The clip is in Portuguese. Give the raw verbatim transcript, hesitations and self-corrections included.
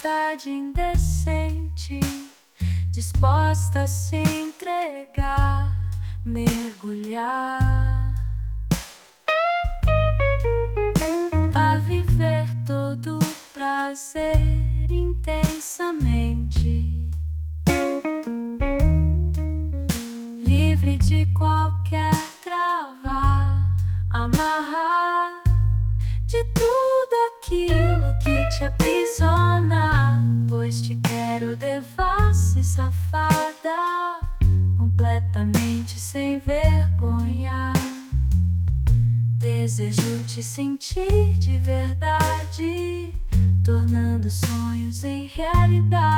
vontade indecente, disposta a se entregar, mergulhar, a viver todo o prazer intensamente, livre de qualquer trava, amarrar de tudo aquilo que te aprisiona, pois te quero devassa e safada, completamente sem vergonha. Desejo te sentir de verdade, tornando sonhos em realidade.